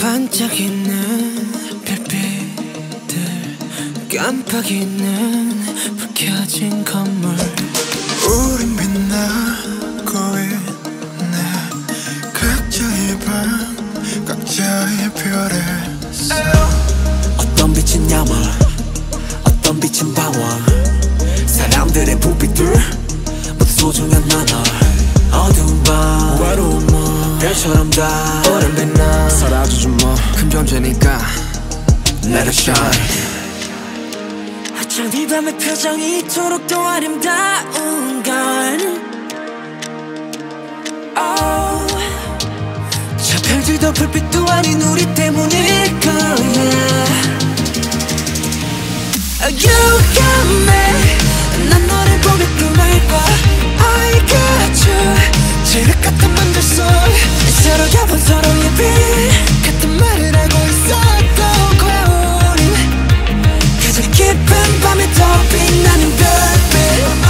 반짝이는 별빛들, 깜빡이는 불 켜진 건물. 우린 빛나고 있네. 각자의 방, 각자의 별에서. 어떤 빛은 야물, 어떤 빛은 방황. 사람들의 불빛들 모두 소중한 나널. 어두운 밤 외로운 몸 별처럼 다 오랜 빛나 사라지지 뭐. 큰 존재니까 Let it shine. 어쩜 이 밤의 표정이 이토록 더 아름다운 건 저 별들도 불빛도 아닌 우리 때문일 거야. You got me, 난 너를 보며 꿈을 꿔. I got you, 지륵 같은 맘들 속 서로가 본 서로의 빛 같은 말을 하고 있었던 거야. 우린 가장 깊은 밤에 더 빛나는 별빛.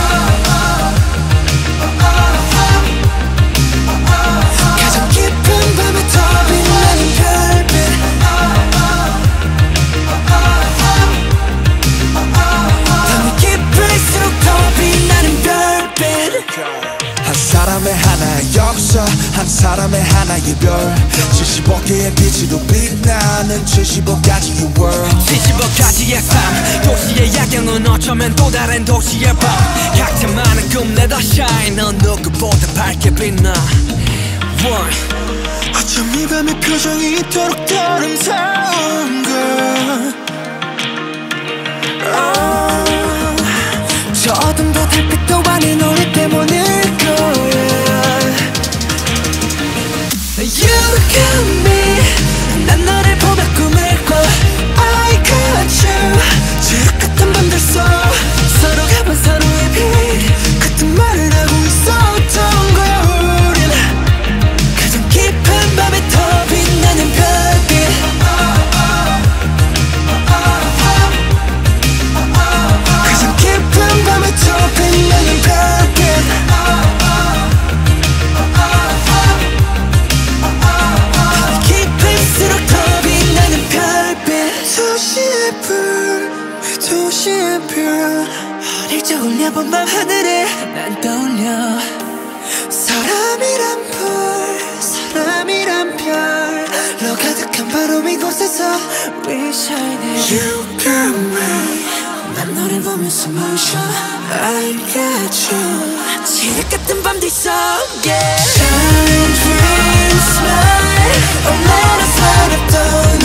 가장 깊은 밤에 더 빛나는 별빛. 밤이 깊을수록 더 빛나는 별빛. 한 사람의 하나의 역사, 한 사람의 하나의 별. 75개의 빛으로 빛나는 75가지의 world. 75가지의 삶, 도시의 야경은 어쩌면 또 다른 도시의 밤. 각자만의 꿈 let us shine, 넌 누구보다 밝게 빛나. 어쩜 이 밤의 표정이 이토록 더 아름다운 걸. 저 어둠도 달빛도 아닌 우리 때문일 거야. You got me, 난 너를 보며 꿈을 꿔. I got you, 지옥 같은 밤들 속 서로가 본 서로의 빛 같은 말을 하고 있었던 거야. 우린 가장 깊은 밤에 더 빛나는 별빛. 가장 깊은 밤에 더 빛나는 별빛. 깊을수록 더 빛나는 별빛. 도시의 불, 도시의 별. 어릴 적 올려본 밤 하늘에 난 떠올려. 사람이란 불, 사람이란 별로 가득한 바로 이곳에서 We shining. You got me, 난 너를 보면서 숨을 쉬어. I got you, 지옥 같은 밤들 속에 Shine, dream, smile. Oh, let us light up the